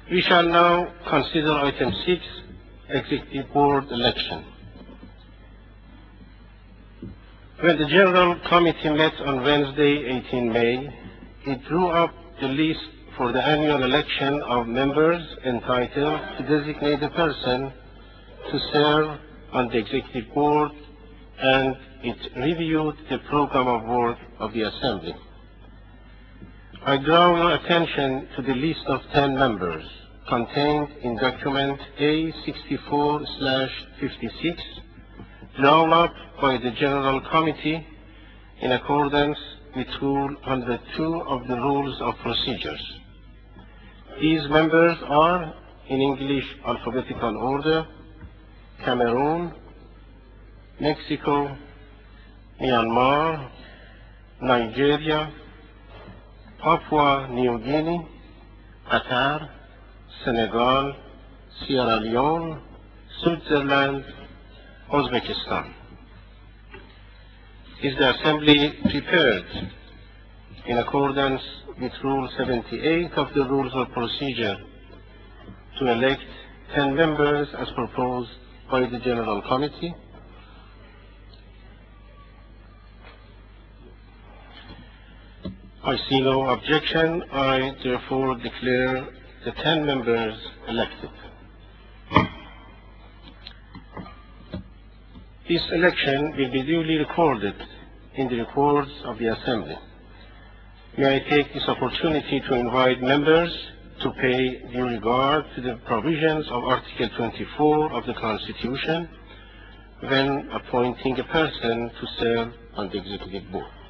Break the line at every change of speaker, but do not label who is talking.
We shall now consider item 6, Executive Board election. When the General Committee met on Wednesday, 18 May, it drew up the list for the annual election of members entitled to designate a person to serve on the Executive Board, and it reviewed the program of work of the Assembly. I draw your attention to the list of 10 members contained in document A64/56, drawn up by the General Committee in accordance with Rule 102 of the Rules of Procedures. These members are, in English alphabetical order, Cameroon, Mexico, Myanmar, Nigeria, Papua New Guinea, Qatar, Senegal, Sierra Leone, Switzerland, Uzbekistan. Is the Assembly prepared, in accordance with Rule 78 of the Rules of Procedure, to elect 10 members as proposed by the General Committee? I see no objection. I therefore declare the 10 members elected. This election will be duly recorded in the records of the Assembly. May I take this opportunity to invite members to pay due regard to the provisions of Article 24 of the Constitution when appointing a person to serve on the Executive Board.